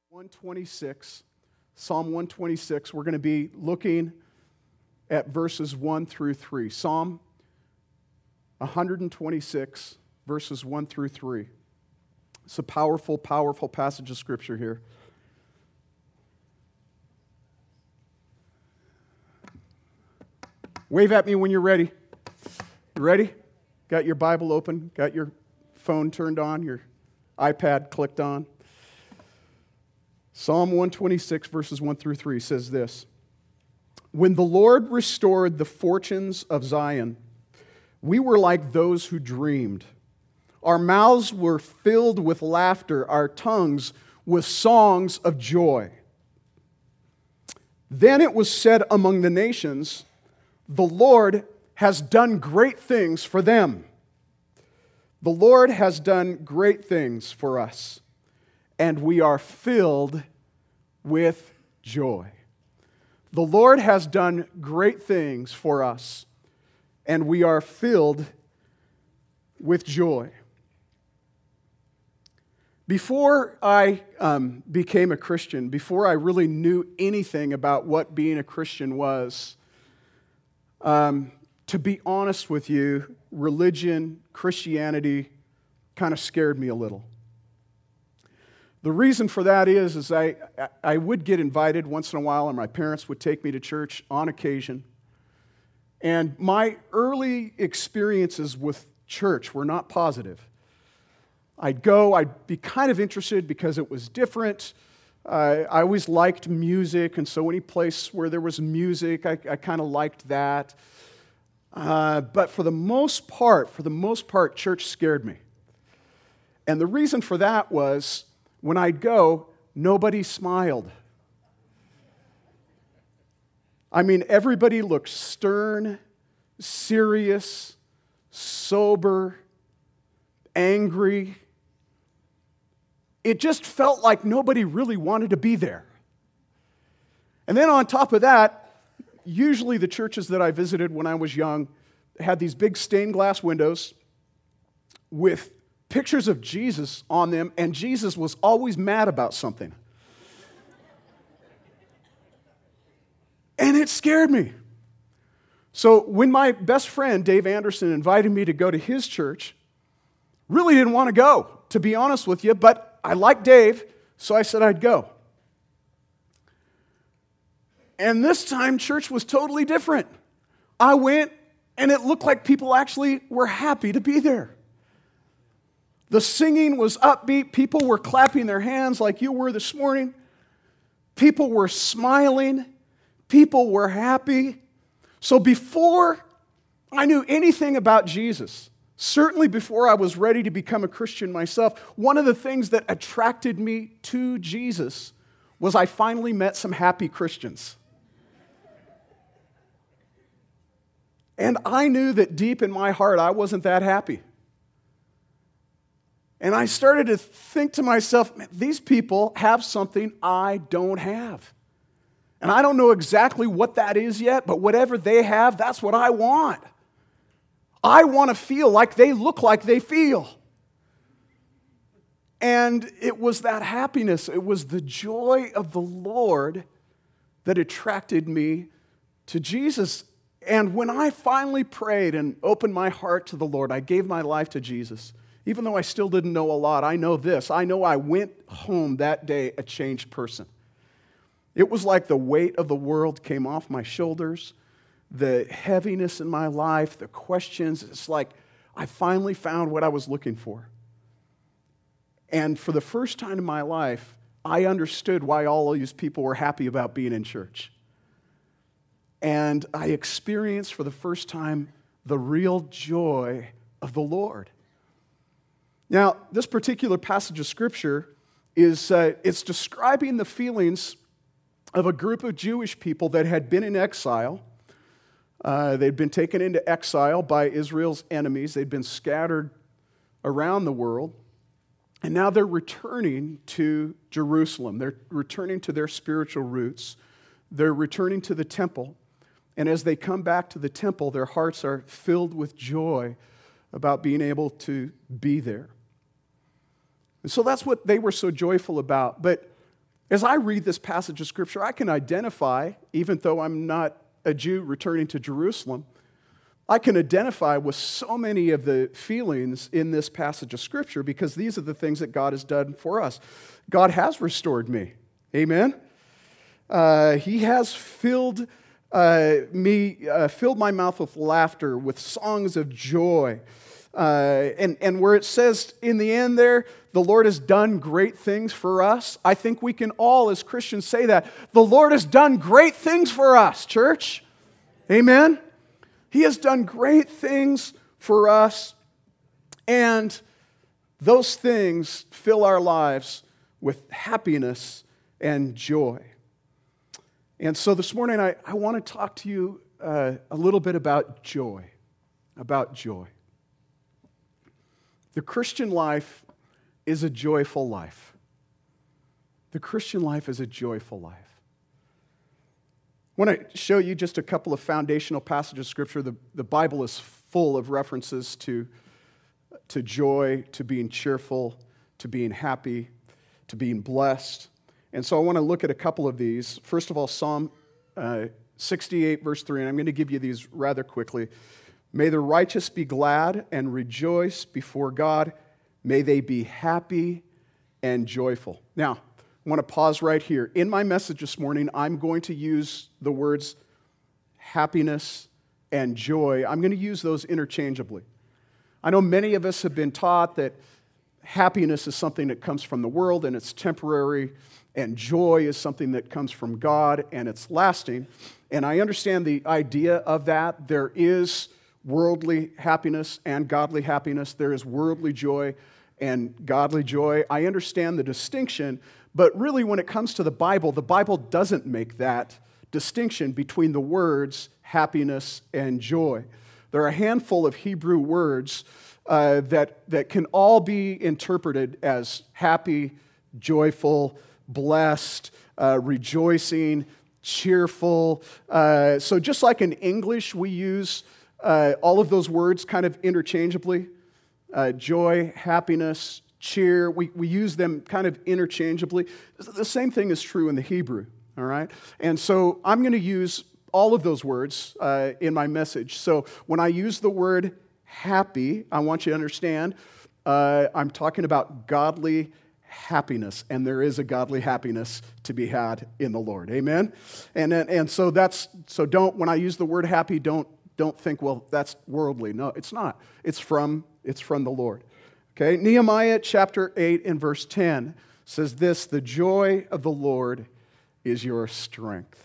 126, Psalm 126. We're going to be looking at verses 1 through 3. Psalm 126, verses 1 through 3. It's a powerful, powerful passage of Scripture here. Wave at me when you're ready. You ready? Got your Bible open? Got your phone turned on? Your iPad clicked on? Psalm 126, verses 1 through 3 says this: When the Lord restored the fortunes of Zion, we were like those who dreamed. Our mouths were filled with laughter, our tongues with songs of joy. Then it was said among the nations, the Lord has done great things for them. The Lord has done great things for us, and we are filled with joy. The Lord has done great things for us, and we are filled with joy. Before I became a Christian, before I really knew anything about what being a Christian was, to be honest with you, religion, Christianity kind of scared me a little. The reason for that is I would get invited once in a while, and my parents would take me to church on occasion. And my early experiences with church were not positive. I'd go, I'd be kind of interested because it was different. I always liked music, and so any place where there was music, I kind of liked that. But for the most part, church scared me. And the reason for that was, when I'd go, nobody smiled. I mean, everybody looked stern, serious, sober, angry. It just felt like nobody really wanted to be there. And then on top of that, usually the churches that I visited when I was young had these big stained glass windows with pictures of Jesus on them, and Jesus was always mad about something. And it scared me. So when my best friend, Dave Anderson, invited me to go to his church, really didn't want to go, to be honest with you, but I liked Dave, so I said I'd go. And this time, church was totally different. I went, and it looked like people actually were happy to be there. The singing was upbeat. People were clapping their hands like you were this morning. People were smiling. People were happy. So before I knew anything about Jesus, certainly before I was ready to become a Christian myself, one of the things that attracted me to Jesus was I finally met some happy Christians. And I knew that deep in my heart, I wasn't that happy. And I started to think to myself, man, these people have something I don't have. And I don't know exactly what that is yet, but whatever they have, that's what I want. I want to feel like they look like they feel. And it was that happiness, it was the joy of the Lord that attracted me to Jesus. And when I finally prayed and opened my heart to the Lord, I gave my life to Jesus. Even though I still didn't know a lot, I know this. I know I went home that day a changed person. It was like the weight of the world came off my shoulders, the heaviness in my life, the questions. It's like I finally found what I was looking for. And for the first time in my life, I understood why all of these people were happy about being in church. And I experienced for the first time the real joy of the Lord. Now, this particular passage of Scripture is it's describing the feelings of a group of Jewish people that had been in exile. They'd been taken into exile by Israel's enemies. They'd been scattered around the world. And now they're returning to Jerusalem. They're returning to their spiritual roots. They're returning to the temple. And as they come back to the temple, their hearts are filled with joy about being able to be there. And so that's what they were so joyful about. But As I read this passage of Scripture, I can identify, even though I'm not a Jew returning to Jerusalem, I can identify with so many of the feelings in this passage of Scripture because these are the things that God has done for us. God has restored me. Amen? He has filled my mouth with laughter, with songs of joy. And where it says in the end there, the Lord has done great things for us, I think we can all as Christians say that. The Lord has done great things for us, church. Amen? He has done great things for us, and those things fill our lives with happiness and joy. And so this morning, I want to talk to you a little bit about joy. About joy. The Christian life is a joyful life. The Christian life is a joyful life. I want to show you just a couple of foundational passages of Scripture. The Bible is full of references to joy, to being cheerful, to being happy, to being blessed. And so I want to look at a couple of these. First of all, Psalm 68, verse 3, and I'm going to give you these rather quickly. May the righteous be glad and rejoice before God. May they be happy and joyful. Now, I want to pause right here. In my message this morning, I'm going to use the words happiness and joy. I'm going to use those interchangeably. I know many of us have been taught that happiness is something that comes from the world and it's temporary, and joy is something that comes from God and it's lasting. And I understand the idea of that. There is worldly happiness and godly happiness. There is worldly joy and godly joy. I understand the distinction, but really when it comes to the Bible doesn't make that distinction between the words happiness and joy. There are a handful of Hebrew words that can all be interpreted as happy, joyful, blessed, rejoicing, cheerful. So just like in English, we use all of those words kind of interchangeably. Joy, happiness, cheer, we use them kind of interchangeably. The same thing is true in the Hebrew, all right? And so I'm going to use all of those words in my message. So when I use the word happy, I want you to understand I'm talking about godly happiness, and there is a godly happiness to be had in the Lord. Amen? And so don't, when I use the word happy, don't think, well, that's worldly. No, it's not. It's from the Lord. Okay? Nehemiah chapter 8 and verse 10 says this, the joy of the Lord is your strength.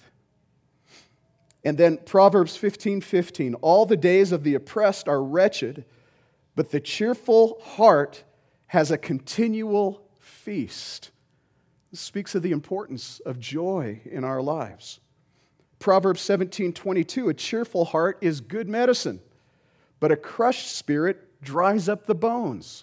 And then Proverbs 15:15, all the days of the oppressed are wretched, but the cheerful heart has a continual feast. This speaks of the importance of joy in our lives. Proverbs 17:22, a cheerful heart is good medicine, but a crushed spirit dries up the bones.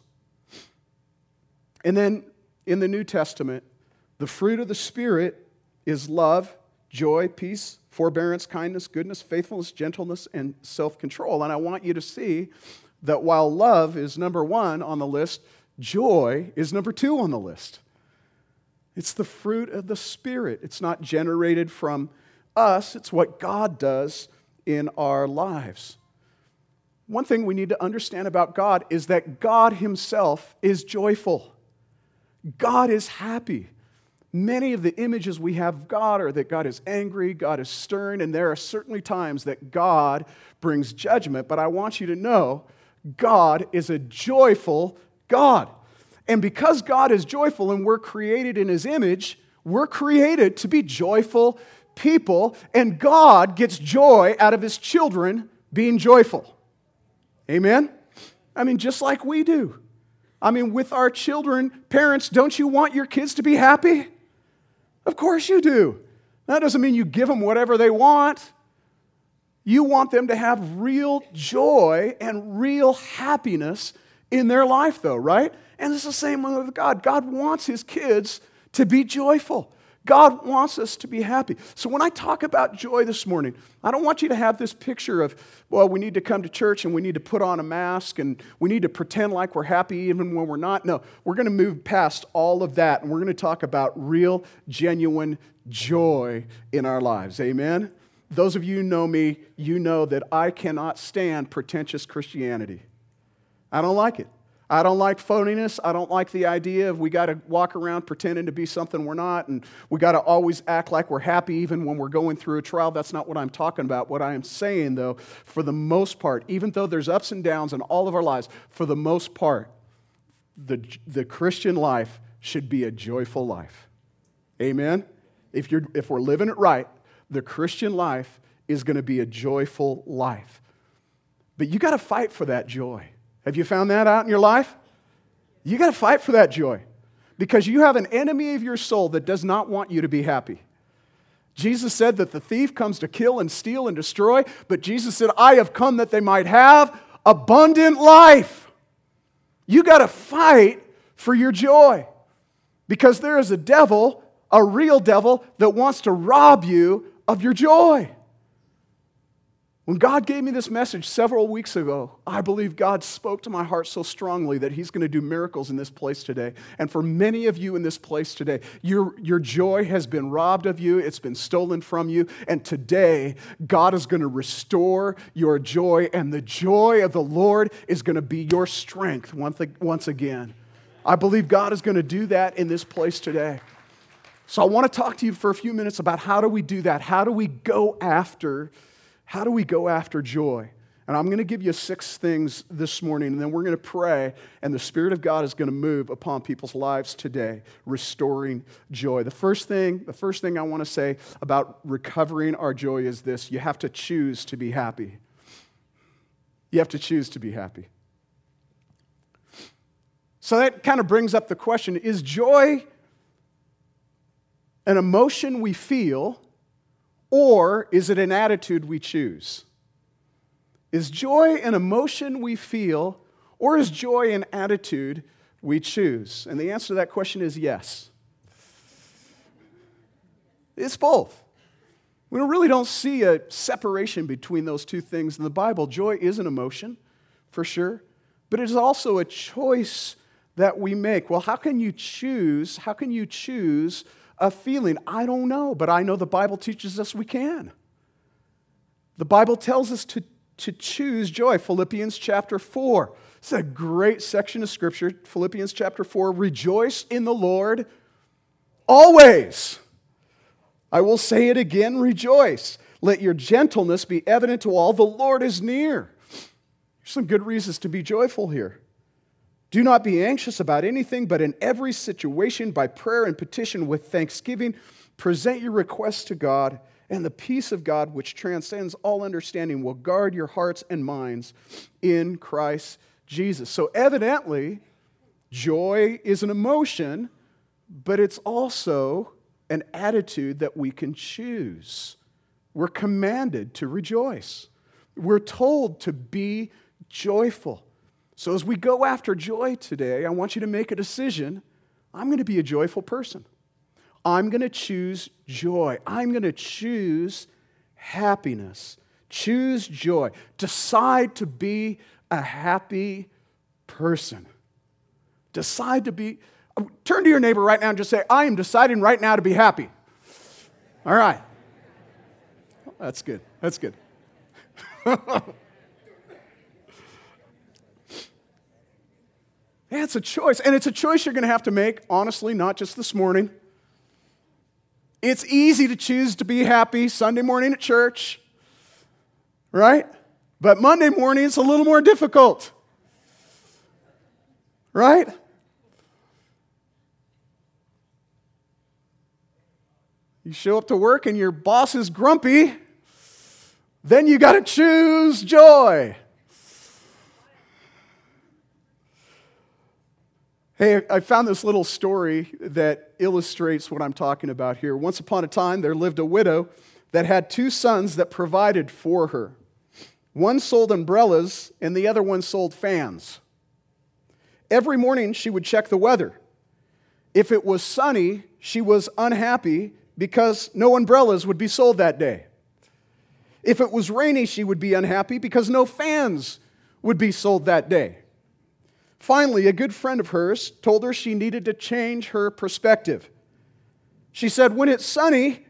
And then in the New Testament, the fruit of the Spirit is love, joy, peace, forbearance, kindness, goodness, faithfulness, gentleness, and self-control. And I want you to see that while love is number one on the list, joy is number two on the list. It's the fruit of the Spirit. It's not generated from us. It's what God does in our lives. One thing we need to understand about God is that God Himself is joyful. God is happy. Many of the images we have of God are that God is angry, God is stern, and there are certainly times that God brings judgment, but I want you to know God is a joyful God. And because God is joyful and we're created in His image, we're created to be joyful people, and God gets joy out of His children being joyful. Amen? I mean, just like we do. I mean, with our children, parents, don't you want your kids to be happy? Of course you do. That doesn't mean you give them whatever they want. You want them to have real joy and real happiness in their life, though, right? And it's the same with God. God wants His kids to be joyful. God wants us to be happy. So when I talk about joy this morning, I don't want you to have this picture of, well, we need to come to church and we need to put on a mask and we need to pretend like we're happy even when we're not. No, we're going to move past all of that and we're going to talk about real, genuine joy in our lives. Amen? Those of you who know me, you know that I cannot stand pretentious Christianity. I don't like it. I don't like phoniness. I don't like the idea of we got to walk around pretending to be something we're not, and we got to always act like we're happy even when we're going through a trial. That's not what I'm talking about. What I am saying, though, for the most part, even though there's ups and downs in all of our lives, for the most part, the Christian life should be a joyful life. Amen? If we're living it right, the Christian life is going to be a joyful life. But you got to fight for that joy. Have you found that out in your life? You got to fight for that joy because you have an enemy of your soul that does not want you to be happy. Jesus said that the thief comes to kill and steal and destroy, but Jesus said, I have come that they might have abundant life. You got to fight for your joy because there is a devil, a real devil, that wants to rob you of your joy. When God gave me this message several weeks ago, I believe God spoke to my heart so strongly that He's going to do miracles in this place today. And for many of you in this place today, your joy has been robbed of you. It's been stolen from you. And today, God is going to restore your joy. And the joy of the Lord is going to be your strength once again. I believe God is going to do that in this place today. So I want to talk to you for a few minutes about how do we do that? How do we go after joy? And I'm going to give you 6 things this morning, and then we're going to pray, and the Spirit of God is going to move upon people's lives today, restoring joy. The first thing I want to say about recovering our joy is this: you have to choose to be happy. You have to choose to be happy. So that kind of brings up the question, is joy an emotion we feel, or is it an attitude we choose? Is joy an emotion we feel, or is joy an attitude we choose? And the answer to that question is yes. It's both. We really don't see a separation between those two things in the Bible. Joy is an emotion, for sure, but it is also a choice that we make. Well, how can you choose a feeling? I don't know, but I know the Bible teaches us we can. The Bible tells us to choose joy. Philippians chapter 4. It's a great section of Scripture. Philippians chapter 4. Rejoice in the Lord always. I will say it again, rejoice. Let your gentleness be evident to all. The Lord is near. There's some good reasons to be joyful here. Do not be anxious about anything, but in every situation, by prayer and petition with thanksgiving, present your requests to God, and the peace of God, which transcends all understanding, will guard your hearts and minds in Christ Jesus. So evidently, joy is an emotion, but it's also an attitude that we can choose. We're commanded to rejoice. We're told to be joyful. So as we go after joy today, I want you to make a decision. I'm going to be a joyful person. I'm going to choose joy. I'm going to choose happiness. Choose joy. Decide to be a happy person. Decide to be... Turn to your neighbor right now and just say, I am deciding right now to be happy. All right. That's good. That's good. Yeah, it's a choice. And it's a choice you're going to have to make, honestly, not just this morning. It's easy to choose to be happy Sunday morning at church, right? But Monday morning, it's a little more difficult, right? You show up to work and your boss is grumpy, then you got to choose joy. Hey, I found this little story that illustrates what I'm talking about here. Once upon a time, there lived a widow that had 2 sons that provided for her. One sold umbrellas and the other one sold fans. Every morning, she would check the weather. If it was sunny, she was unhappy because no umbrellas would be sold that day. If it was rainy, she would be unhappy because no fans would be sold that day. Finally, a good friend of hers told her she needed to change her perspective. She said, when it's sunny,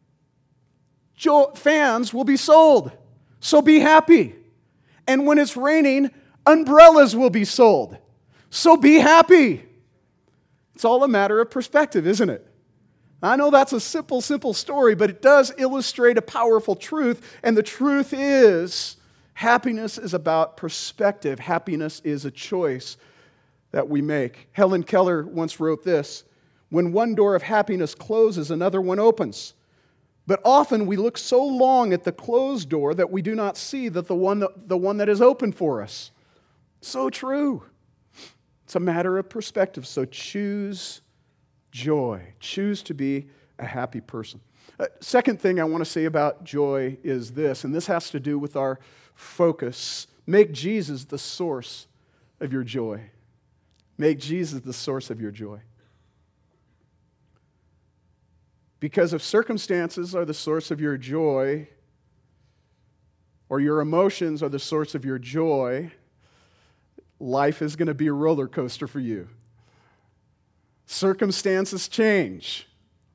fans will be sold, so be happy. And when it's raining, umbrellas will be sold, so be happy. It's all a matter of perspective, isn't it? I know that's a simple story, but it does illustrate a powerful truth, and the truth is, happiness is about perspective. Happiness is a choice that we make. Helen Keller once wrote this: when one door of happiness closes, another one opens. But often we look so long at the closed door that we do not see that the one that is open for us. So true. It's a matter of perspective. So choose joy. Choose to be a happy person. Second thing I want to say about joy is this, and this has to do with our focus. Make Jesus the source of your joy. Make Jesus the source of your joy. Because if circumstances are the source of your joy, or your emotions are the source of your joy, life is going to be a roller coaster for you. Circumstances change.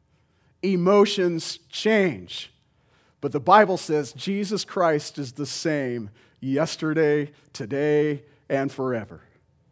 Emotions change. But the Bible says Jesus Christ is the same yesterday, today, and forever.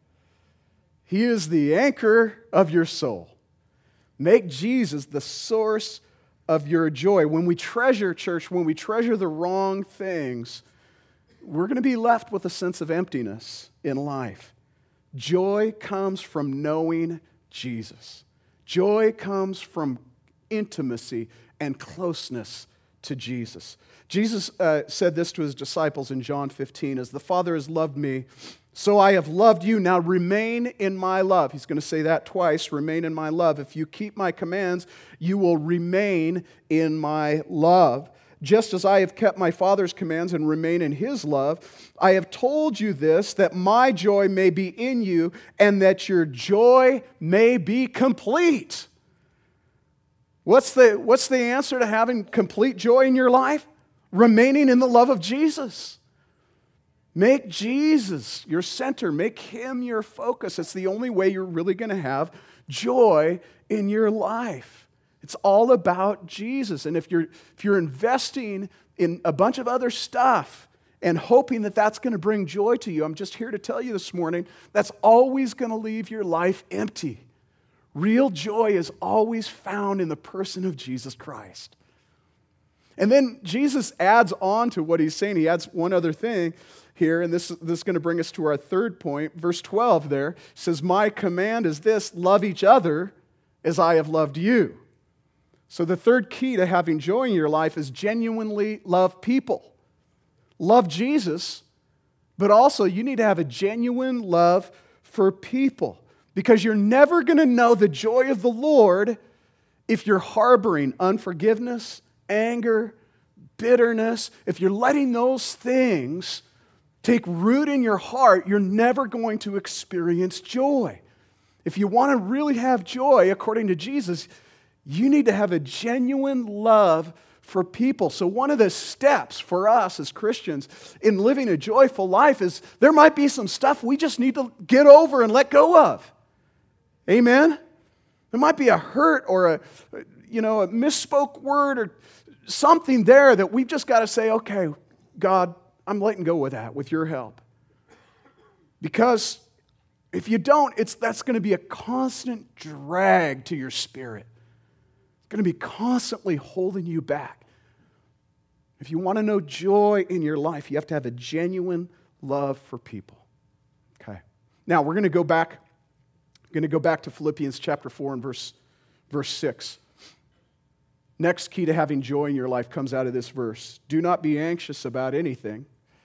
He is the anchor of your soul. Make Jesus the source of your joy. When we treasure, church, when we treasure the wrong things, we're going to be left with a sense of emptiness in life. Joy comes from knowing Jesus. Joy comes from intimacy and closeness to Jesus. Jesus said this to his disciples in John 15, as the Father has loved me, so I have loved you. Now remain in my love. He's going to say that twice, remain in my love. If you keep my commands, you will remain in my love. Just as I have kept my Father's commands and remain in his love, I have told you this, that my joy may be in you and that your joy may be complete. What's the answer to having complete joy in your life? Remaining in the love of Jesus. Make Jesus your center. Make him your focus. It's the only way you're really going to have joy in your life. It's all about Jesus. And if you're investing in a bunch of other stuff and hoping that that's going to bring joy to you, I'm just here to tell you this morning, that's always going to leave your life empty. Real joy is always found in the person of Jesus Christ. And then Jesus adds on to what he's saying. He adds one other thing here, and this is going to bring us to our third point. Verse 12 there says, my command is this, love each other as I have loved you. So the third key to having joy in your life is genuinely love people. Love Jesus, but also you need to have a genuine love for people, because you're never going to know the joy of the Lord if you're harboring unforgiveness, anger, bitterness. If you're letting those things take root in your heart, you're never going to experience joy. If you want to really have joy, according to Jesus, you need to have a genuine love for people. So one of the steps for us as Christians in living a joyful life is there might be some stuff we just need to get over and let go of. Amen? There might be a hurt or a misspoke word or something there that we've just got to say, okay, God, I'm letting go of that with your help. Because if you don't, that's going to be a constant drag to your spirit. It's going to be constantly holding you back. If you want to know joy in your life, you have to have a genuine love for people. Okay. Now, we're going to go back. We're going to go back to Philippians chapter 4 and verse 6. Next key to having joy in your life comes out of this verse. Do not be anxious about anything,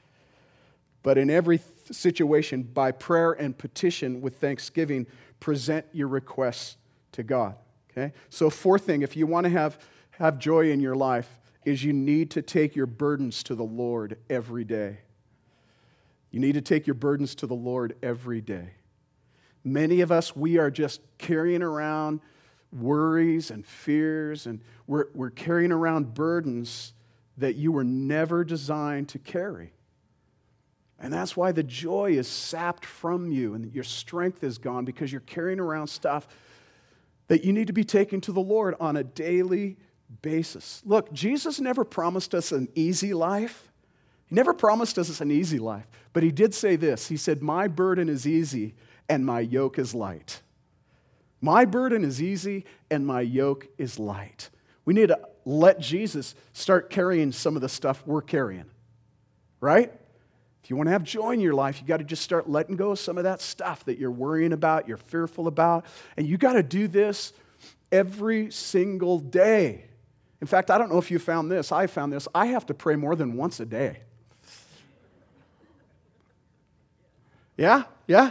but in every situation, by prayer and petition with thanksgiving, present your requests to God. Okay? So fourth thing, if you want to have joy in your life, is you need to take your burdens to the Lord every day. You need to take your burdens to the Lord every day. Many of us, we are just carrying around worries and fears, and we're carrying around burdens that you were never designed to carry. And that's why the joy is sapped from you and your strength is gone, because you're carrying around stuff that you need to be taking to the Lord on a daily basis. Look, Jesus never promised us an easy life. He never promised us an easy life. But he did say this. He said, my burden is easy and my yoke is light. My burden is easy and my yoke is light. We need to let Jesus start carrying some of the stuff we're carrying, right? If you want to have joy in your life, you got to just start letting go of some of that stuff that you're worrying about, you're fearful about, and you got to do this every single day. In fact, I don't know if you found this. I found this. I have to pray more than once a day. Yeah?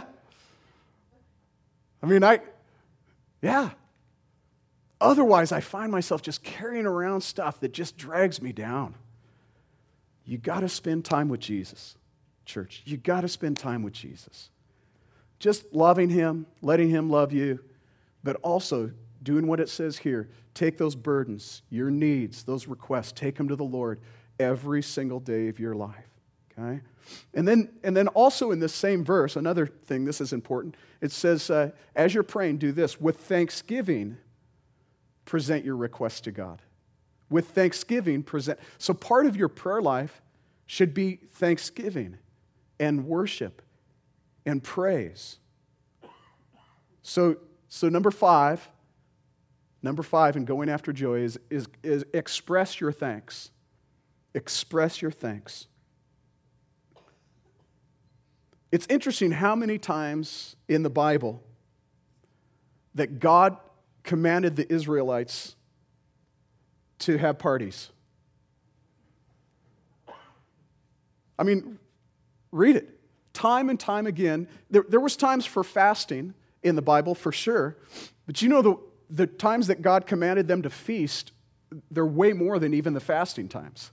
I mean, yeah. Otherwise, I find myself just carrying around stuff that just drags me down. You got to spend time with Jesus, church. You got to spend time with Jesus. Just loving him, letting him love you, but also doing what it says here. Take those burdens, your needs, those requests, take them to the Lord every single day of your life. Okay? And then also in this same verse, another thing, this is important. It says, as you're praying, do this. With thanksgiving, present your requests to God. With thanksgiving, present. So part of your prayer life should be thanksgiving and worship and praise. So number five in going after joy is express your thanks. Express your thanks. It's interesting how many times in the Bible that God commanded the Israelites to have parties. I mean, read it. Time and time again. There was times for fasting in the Bible, for sure. But you know the times that God commanded them to feast, they're way more than even the fasting times.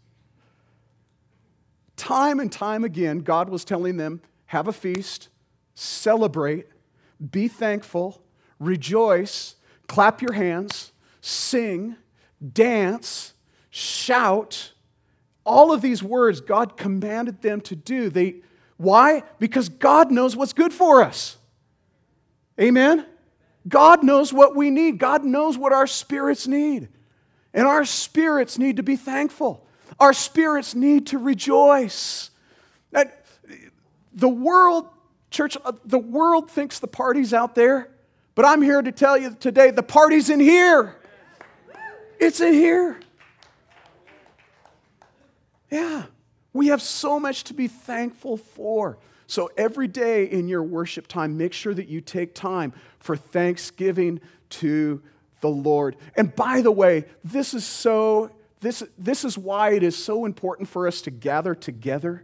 Time and time again, God was telling them, have a feast, celebrate, be thankful, rejoice, clap your hands, sing, dance, shout. All of these words God commanded them to do. Why? Because God knows what's good for us. Amen? God knows what we need. God knows what our spirits need. And our spirits need to be thankful. Our spirits need to rejoice. The world, church, the world thinks the party's out there, but I'm here to tell you today, the party's in here. It's in here. Yeah. We have so much to be thankful for. So every day in your worship time, make sure that you take time for thanksgiving to the Lord. And by the way, this is why it is so important for us to gather together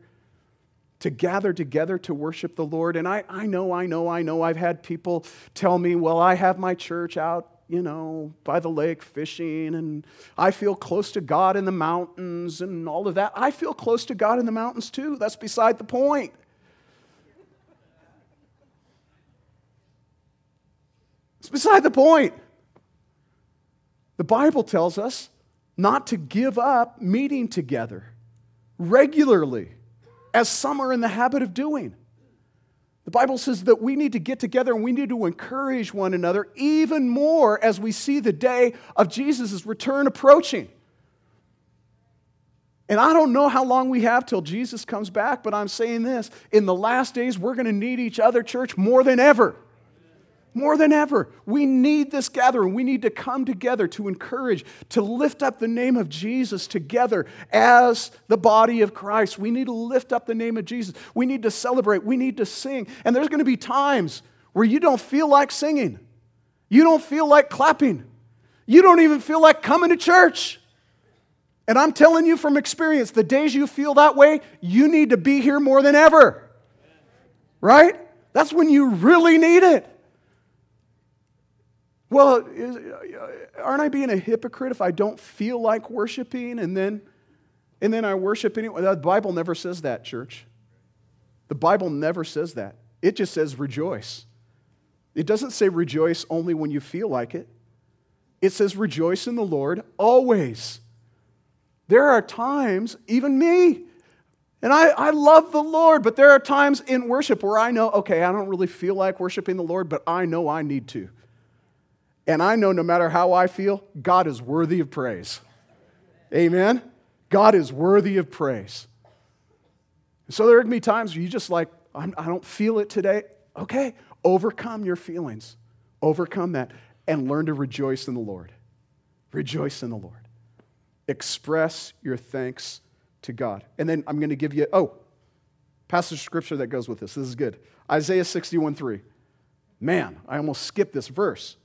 to worship the Lord. And I know, I've had people tell me, well, I have my church out, by the lake fishing, and I feel close to God in the mountains and all of that. I feel close to God in the mountains too. That's beside the point. It's beside the point. The Bible tells us not to give up meeting together regularly, as some are in the habit of doing. The Bible says that we need to get together and we need to encourage one another even more as we see the day of Jesus' return approaching. And I don't know how long we have till Jesus comes back, but I'm saying this, in the last days, we're going to need each other, church, more than ever. More than ever. We need this gathering. We need to come together to encourage, to lift up the name of Jesus together as the body of Christ. We need to lift up the name of Jesus. We need to celebrate. We need to sing. And there's going to be times where you don't feel like singing. You don't feel like clapping. You don't even feel like coming to church. And I'm telling you from experience, the days you feel that way, you need to be here more than ever. Right? That's when you really need it. Well, aren't I being a hypocrite if I don't feel like worshiping and then I worship anyway? The Bible never says that, church. The Bible never says that. It just says rejoice. It doesn't say rejoice only when you feel like it. It says, rejoice in the Lord always. There are times, even me, and I love the Lord, but there are times in worship where I know, okay, I don't really feel like worshiping the Lord, but I know I need to. And I know no matter how I feel, God is worthy of praise. Amen? God is worthy of praise. So there are going to be times where you just like, I don't feel it today. Okay, overcome your feelings. Overcome that and learn to rejoice in the Lord. Rejoice in the Lord. Express your thanks to God. And then I'm going to give you, passage of scripture that goes with this. This is good. Isaiah 61:3. Man, I almost skipped this verse.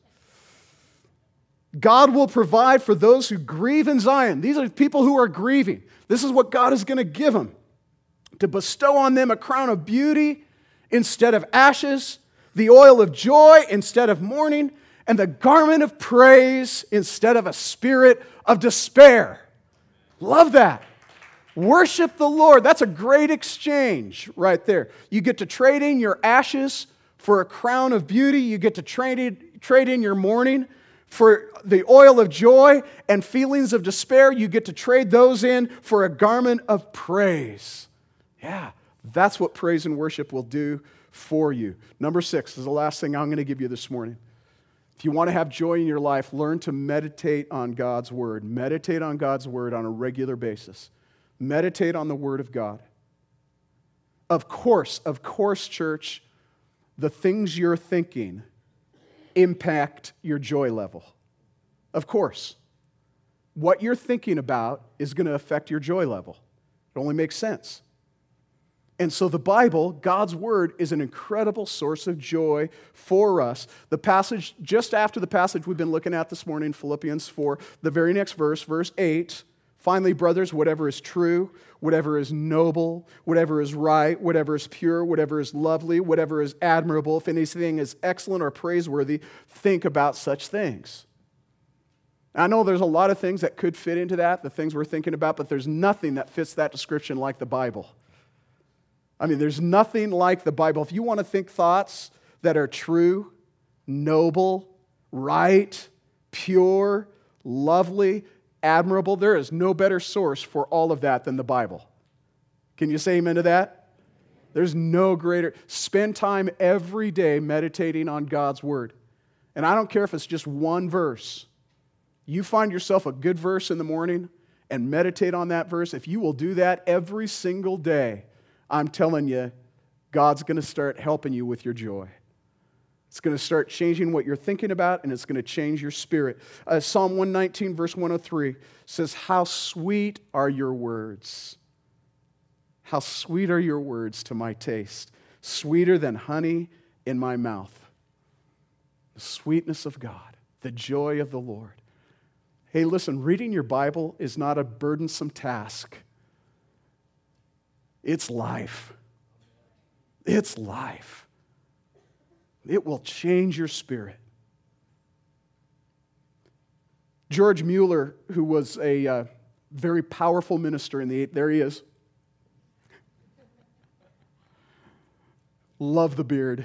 God will provide for those who grieve in Zion. These are people who are grieving. This is what God is going to give them. To bestow on them a crown of beauty instead of ashes, the oil of joy instead of mourning, and the garment of praise instead of a spirit of despair. Love that. Worship the Lord. That's a great exchange right there. You get to trade in your ashes for a crown of beauty. You get to trade in your mourning for the oil of joy and feelings of despair. You get to trade those in for a garment of praise. Yeah, that's what praise and worship will do for you. Number 6 is the last thing I'm going to give you this morning. If you want to have joy in your life, learn to meditate on God's Word. Meditate on God's Word on a regular basis. Meditate on the Word of God. Of course, church, the things you're thinking impact your joy level. Of course. What you're thinking about is going to affect your joy level. It only makes sense. And so the Bible, God's Word, is an incredible source of joy for us. The passage, just after the passage we've been looking at this morning, Philippians 4, the very next verse, verse 8, finally, brothers, whatever is true, whatever is noble, whatever is right, whatever is pure, whatever is lovely, whatever is admirable, if anything is excellent or praiseworthy, think about such things. I know there's a lot of things that could fit into that, the things we're thinking about, but there's nothing that fits that description like the Bible. I mean, there's nothing like the Bible. If you want to think thoughts that are true, noble, right, pure, lovely, admirable, there is no better source for all of that than the Bible. Can you say amen to that? There's no greater. Spend time every day meditating on God's Word. And I don't care if it's just one verse. You find yourself a good verse in the morning and meditate on that verse. If you will do that every single day, I'm telling you, God's going to start helping you with your joy. It's going to start changing what you're thinking about, and it's going to change your spirit. Psalm 119, verse 103 says, how sweet are your words. How sweet are your words to my taste, sweeter than honey in my mouth. The sweetness of God, the joy of the Lord. Hey, listen, reading your Bible is not a burdensome task. It's life. It's life. It will change your spirit. George Mueller, who was a very powerful minister there he is. Love the beard.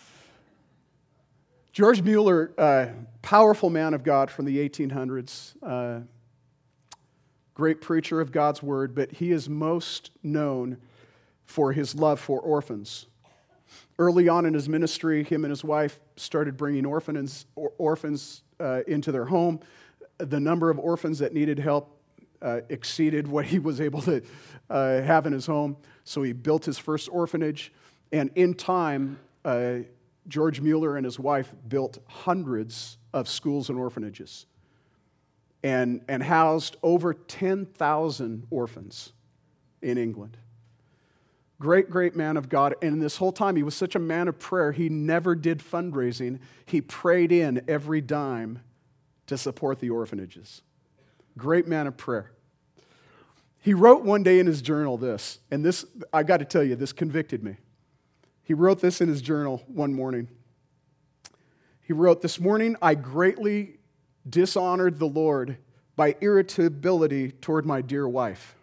George Mueller, powerful man of God from the 1800s, great preacher of God's Word, but he is most known for his love for orphans. Early on in his ministry, him and his wife started bringing orphans into their home. The number of orphans that needed help exceeded what he was able to have in his home. So he built his first orphanage. And in time, George Mueller and his wife built hundreds of schools and orphanages and housed over 10,000 orphans in England. Great, great man of God. And this whole time, he was such a man of prayer, he never did fundraising. He prayed in every dime to support the orphanages. Great man of prayer. He wrote one day in his journal this, and this, I got to tell you, this convicted me. He wrote this in his journal one morning. He wrote, "This morning I greatly dishonored the Lord by irritability toward my dear wife."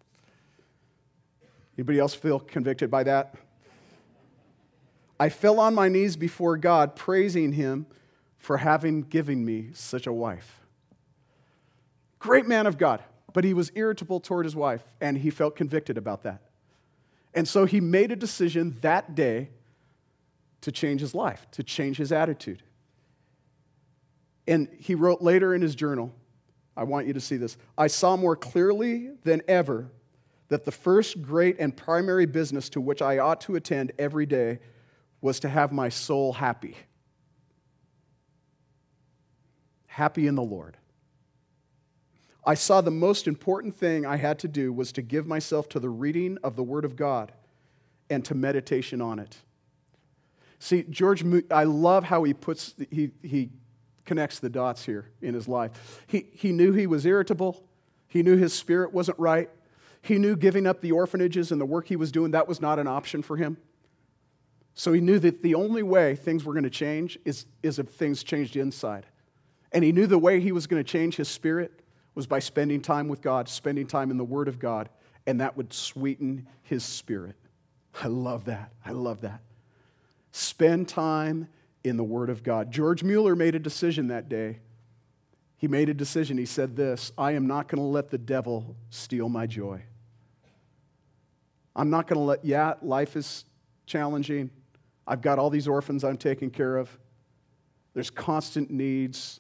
Anybody else feel convicted by that? "I fell on my knees before God, praising Him for having given me such a wife. Great man of God, but he was irritable toward his wife, and he felt convicted about that. And so he made a decision that day to change his life, to change his attitude. And he wrote later in his journal, I want you to see this, I saw more clearly than ever that the first great and primary business to which I ought to attend every day was to have my soul happy. Happy in the Lord. I saw the most important thing I had to do was to give myself to the reading of the Word of God and to meditation on it. See, I love how he connects the dots here in his life. He knew he was irritable. He knew his spirit wasn't right. He knew giving up the orphanages and the work he was doing, that was not an option for him. So he knew that the only way things were going to change is if things changed inside. And he knew the way he was going to change his spirit was by spending time with God, spending time in the Word of God, and that would sweeten his spirit. I love that. I love that. Spend time in the Word of God. George Mueller made a decision that day. He made a decision. He said this, I am not going to let the devil steal my joy. I'm not going to let, life is challenging. I've got all these orphans I'm taking care of. There's constant needs.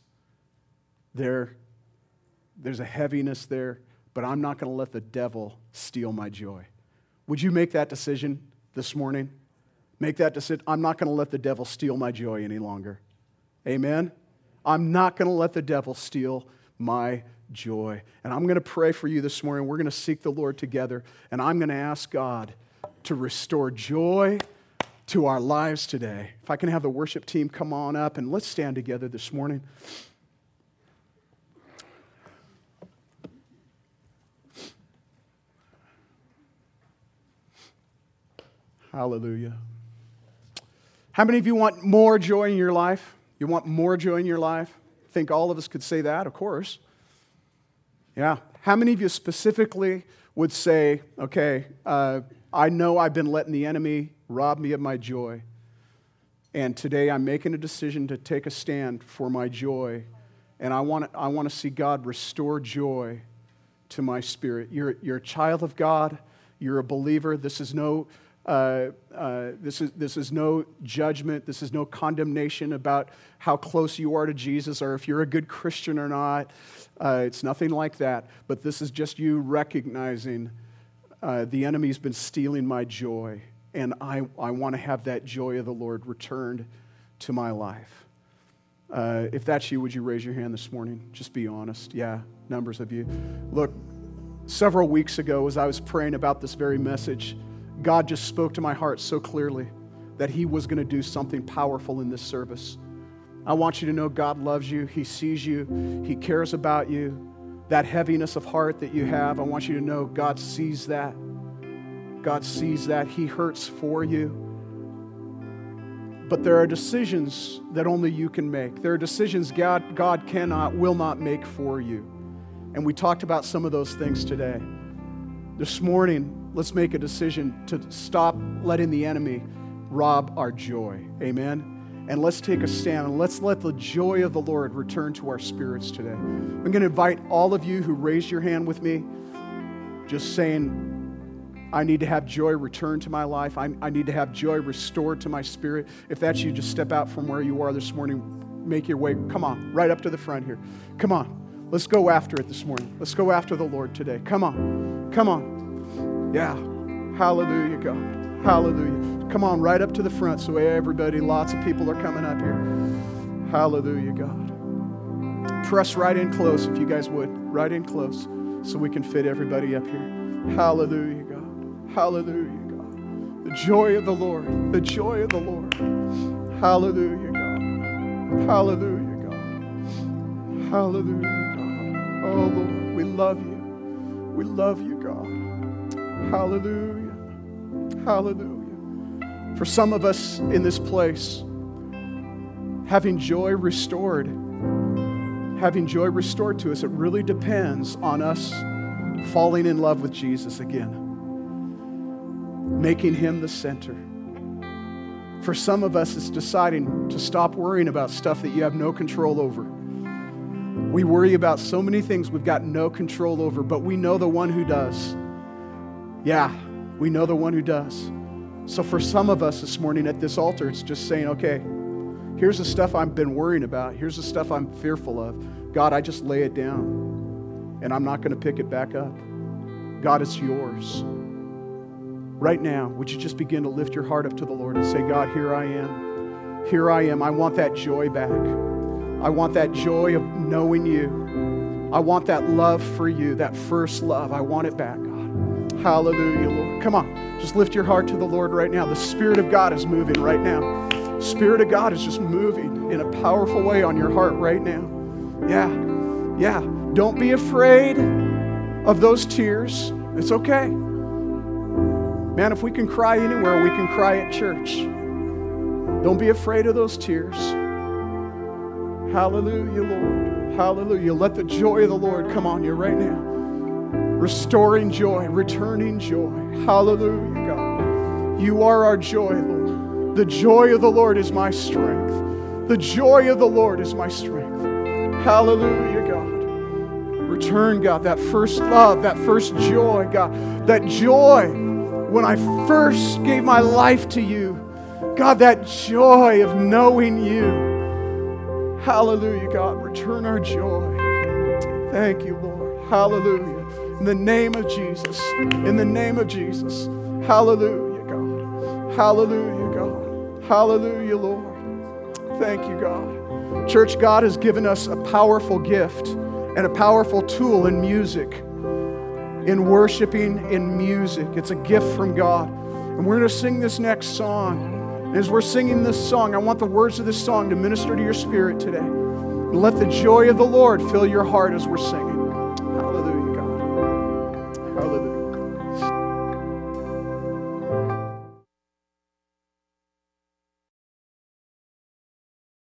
There's a heaviness there, but I'm not going to let the devil steal my joy. Would you make that decision this morning? Make that decision. I'm not going to let the devil steal my joy any longer. Amen? I'm not going to let the devil steal my joy. And I'm going to pray for you this morning. We're going to seek the Lord together, and I'm going to ask God to restore joy to our lives today. If I can have the worship team come on up, and let's stand together this morning. Hallelujah. How many of you want more joy in your life? You want more joy in your life? I think all of us could say that, of course. Yeah. How many of you specifically would say, okay, I know I've been letting the enemy rob me of my joy, and today I'm making a decision to take a stand for my joy, and I want to see God restore joy to my spirit. You're a child of God. You're a believer. This is no judgment. This is no condemnation about how close you are to Jesus or if you're a good Christian or not. It's nothing like that. But this is just you recognizing the enemy's been stealing my joy, and I want to have that joy of the Lord returned to my life. If that's you, would you raise your hand this morning? Just be honest. Yeah, numbers of you. Look, several weeks ago as I was praying about this very message, God just spoke to my heart so clearly that He was going to do something powerful in this service. I want you to know God loves you. He sees you. He cares about you. That heaviness of heart that you have, I want you to know God sees that. God sees that. He hurts for you. But there are decisions that only you can make. There are decisions God cannot, will not make for you. And we talked about some of those things today. This morning, let's make a decision to stop letting the enemy rob our joy. Amen? And let's take a stand and let's let the joy of the Lord return to our spirits today. I'm going to invite all of you who raised your hand with me, just saying, I need to have joy return to my life. I need to have joy restored to my spirit. If that's you, just step out from where you are this morning. Make your way. Come on, right up to the front here. Come on. Let's go after it this morning. Let's go after the Lord today. Come on. Come on. Yeah. Hallelujah, God. Hallelujah. Come on, right up to the front so everybody, lots of people are coming up here. Hallelujah, God. Press right in close if you guys would. Right in close so we can fit everybody up here. Hallelujah, God. Hallelujah, God. The joy of the Lord. The joy of the Lord. Hallelujah, God. Hallelujah, God. Hallelujah, God. Oh, Lord, we love you. We love you, God. Hallelujah. Hallelujah. For some of us in this place, having joy restored to us, it really depends on us falling in love with Jesus again, making Him the center. For some of us, it's deciding to stop worrying about stuff that you have no control over. We worry about so many things we've got no control over, but we know the one who does. Yeah, we know the one who does. So for some of us this morning at this altar, it's just saying, okay, here's the stuff I've been worrying about. Here's the stuff I'm fearful of. God, I just lay it down, and I'm not going to pick it back up. God, it's yours. Right now, would you just begin to lift your heart up to the Lord and say, God, here I am. Here I am. I want that joy back. I want that joy of knowing you. I want that love for you, that first love. I want it back, God. Hallelujah, Lord. Come on, just lift your heart to the Lord right now. The Spirit of God is moving right now. Spirit of God is just moving in a powerful way on your heart right now. Yeah. Don't be afraid of those tears. It's okay. Man, if we can cry anywhere, we can cry at church. Don't be afraid of those tears. Hallelujah, Lord. Hallelujah. Let the joy of the Lord come on you right now. Restoring joy, returning joy. Hallelujah, God. You are our joy, Lord. The joy of the Lord is my strength. The joy of the Lord is my strength. Hallelujah, God. Return, God, that first love, that first joy, God. That joy when I first gave my life to you. God, that joy of knowing you. Hallelujah, God. Return our joy. Thank you, Lord. Hallelujah. In the name of Jesus. In the name of Jesus. Hallelujah, God. Hallelujah, God. Hallelujah, Lord. Thank you, God. Church, God has given us a powerful gift and a powerful tool in music, in worshiping in music. It's a gift from God. And we're going to sing this next song. And as we're singing this song, I want the words of this song to minister to your spirit today. And let the joy of the Lord fill your heart as we're singing.